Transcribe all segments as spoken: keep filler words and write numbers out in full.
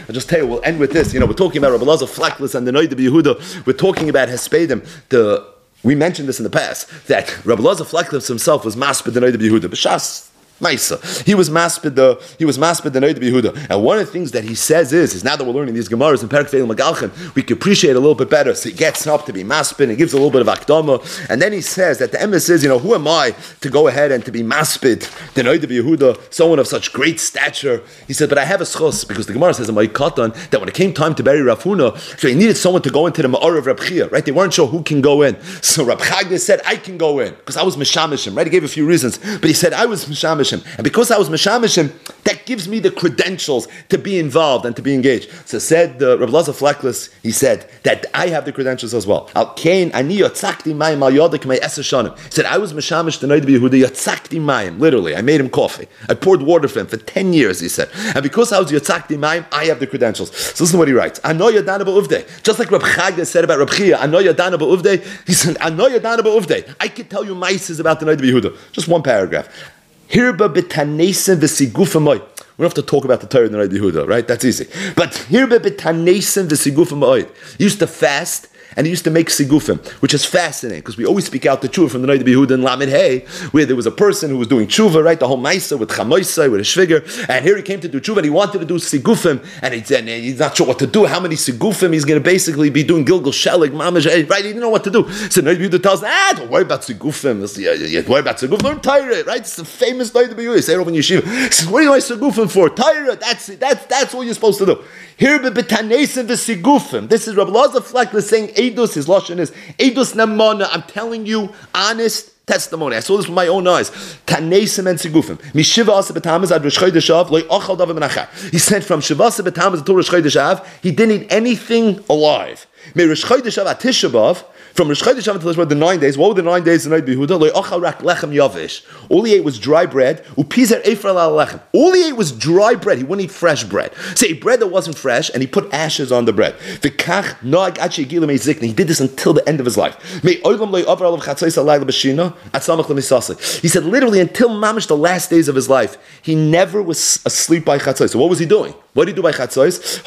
I'll just tell you, we'll end with this. You know, we're talking about Rabbi Elazar Fleckless and the Noida B'Yehuda. We're talking about Hespedim. The we mentioned this in the past that Rabbi Elazar Fleckless himself was maspid the Noida B'Yehuda. B'shas Maisa. He was maspid the he was maspid the Noida B'Yehuda. And one of the things that he says is, is now that we're learning these Gemaras in Perek Ve'il Magalchen, we can appreciate it a little bit better. So he gets up to be maspid and gives a little bit of akdama, and then he says that the emes is, you know, who am I to go ahead and to be maspid the Noida B'Yehuda, someone of such great stature? He said, but I have a schos, because the Gemara says in Ma'ikatan that when it came time to bury Rav Huna, so he needed someone to go into the Ma'or of Rab Chia, right? They weren't sure who can go in. So Rab Chagda said, I can go in, because I was Mishamishim, right? He gave a few reasons, but he said, I was Mishamishim. And because I was Mishamishim, that gives me the credentials to be involved and to be engaged. So said uh, Rabbi Elazar Fleckless, he said that I have the credentials as well. Al Kain, ani yotzakti mayim al yodik may eser shanim. He said, I was Mishamish the Noida B'Yehuda, yotzakti mayim, literally. I made him coffee. I poured water for him for ten years, he said. And because I was yotzakti mayim, I have the credentials. So listen to what he writes. Ano yadana ba'uvdei. Just like Rab Chagda said about Rab Chia, ano yadana ba'uvdei, he said, ano yadana ba'uvdei. I could tell you maises about the Noida B'Yehuda. Just one paragraph. Hirba b'tanesen v'sigufamoi. We don't have to talk about the Torah in the Noida B'Yehuda, right? That's easy. But hirba b'tanesen v'sigufamoi. He used to fast and he used to make sigufim, which is fascinating because we always speak out the tshuva from the Noida B'Yehuda in Lamed Hey, where there was a person who was doing tshuva, right? The whole maisa with chamoisai, with a shviger, and here he came to do tshuva and he wanted to do sigufim, and, he, and he's not sure what to do, how many sigufim he's going to basically be doing gilgal shelig, mamash, right? He didn't know what to do. So Noida B'Yehuda tells him, ah, don't worry about sigufim. You, you, worry about sigufim. Learn Torah, right? It's the famous Noida B'Yehuda. You say it over in yeshiva. He says, what do you want sigufim for? Torah. That's it. That's that's what you're supposed to do. Here b'betanesim v'sigufim. This is Rabbi Elazar Fleckless saying Eidus. His lashon is Eidus namana. I'm telling you honest testimony. I saw this with my own eyes. Tanesim and sigufim. Mishiva asa b'tamaz ad Rosh Chodesh Av loy ochal davar menachah. He said from Shiva asa b'tamaz to Rosh Chodesh Av, he didn't eat anything alive. Me Rosh Chodesh Av at Tisha B'Av, from Rosh Chodesh Av until the nine days. What were the nine days of the Noida B'Yehuda? Loy ochal rak lechem yavish. All he ate was dry bread. Upizer eifra la lechem. All he ate was dry bread. He wouldn't eat fresh bread. Say bread that wasn't fresh, and he put ashes on the bread. V'kach noag achi gilam zikna. He did this until the end of his life. Me oilam loy avar alav chatzos alayla b'shina at samach lemisase. He said literally until mamish the last days of his life, he never was asleep by chatzos. So what was he doing? What did he do by chatzos?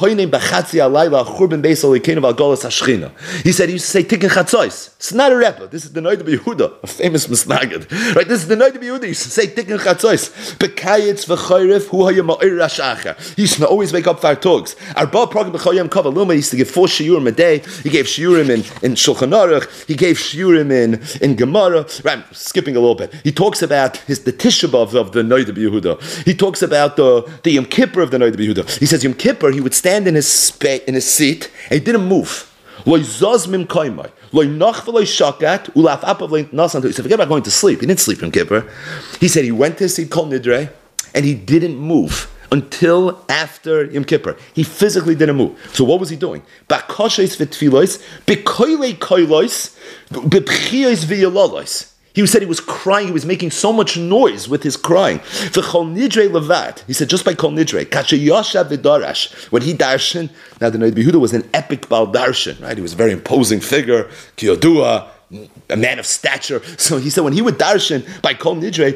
He said he used to say tikkun chatzos. It's not a rebbe. This is the Noida B'Yehuda, a famous misnagid. Right? This is the Noida B'Yehuda. He used to say tikkun chatzos. Bekayitz v'chayrev hu haya ma'ir rashacha. He used to always wake up for tugs. Arba program b'chayim kavaluma. He used to give four shiurim a day. He gave shiurim in, in Shulchan Aruch. He gave shiurim in, in Gemara. Right, I'm skipping a little bit. He talks about his the Tisha B'Av of the Noida B'Yehuda. He talks about the, the Yom Kippur of the Noida B'Yehuda. He says Yom Kippur, he would stand in his spa- in his seat and he didn't move. He said, forget about going to sleep. He didn't sleep Yom Kippur. He said he went to his seat called Nidre and he didn't move until after Yom Kippur. He physically didn't move. So what was he doing? He said he was crying, he was making so much noise with his crying. He said, just by Kol Nidre, when he darshan, now the Noida B'Yehuda was an epic Baal darshan, right? He was a very imposing figure, Kiyodua, a man of stature. So he said, when he would darshan by Kol Nidre,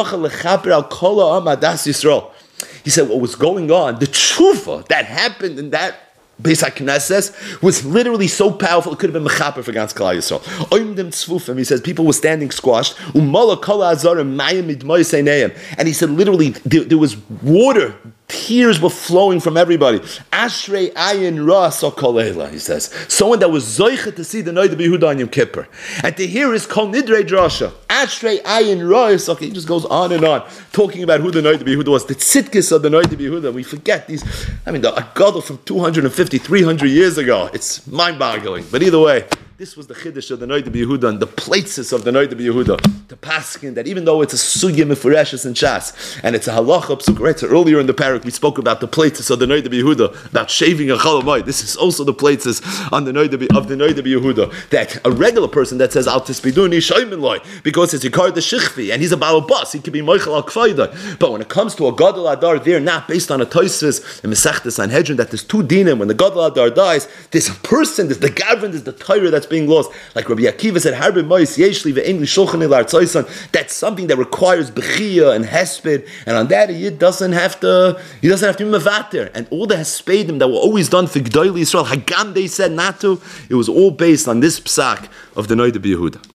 he said, what was going on, the tshuva that happened in that Beis HaKnesses was literally so powerful, it could have been mechaper for Gans Klal Yisrael. Oimdem tzvufim, he says, people were standing squashed. Umala kol ha'azarim mayim midmois einayim. And he said, literally, there, there was water, tears were flowing from everybody. Ashrei ayin ra sokolela, he says. Someone that was zoichet to see the Noida B'Yehuda on Yom Kippur. And to hear his Kol Nidre drasha. Ashrei ayin ra sokolela. He just goes on and on, talking about who the Noida B'Yehuda was. The tzidkis of the Noida B'Yehuda. We forget these, I mean, the Agadol from two hundred fifty, three hundred years ago. It's mind-boggling. But either way, this was the chiddush of the Noida B'Yehuda and the places of the Noida B'Yehuda. The paskin, that even though it's a sugya mefureshes in Shas, and it's a halacha psuk, right? So earlier in the parak we spoke about the places of the Noida B'Yehuda, about shaving a chalamoid. This is also the places on the Noida of the Noida B'Yehuda, that a regular person that says al tispiduni shaymin loy, because it's yikar the shichvi, and he's a baal bas, he could be moichel al kfayda. But when it comes to a gadol adar, they're not based on a toisvis and mesechtes Sanhedrin, that there's two dinim. When the gadol adar dies, there's a person, there's the gavrin, there's the Torah that's being lost. Like Rabbi Akiva said, Harbe Mois Yeshli ve'Ein li Shulchan el Artzoisan. That's something that requires bechia and hesped, and on that he doesn't have to. He doesn't have to be mevater. And all the hespedim that were always done for G'dayli Yisrael, Hagam they said not to. It was all based on this psak of the Noida B'Yehuda.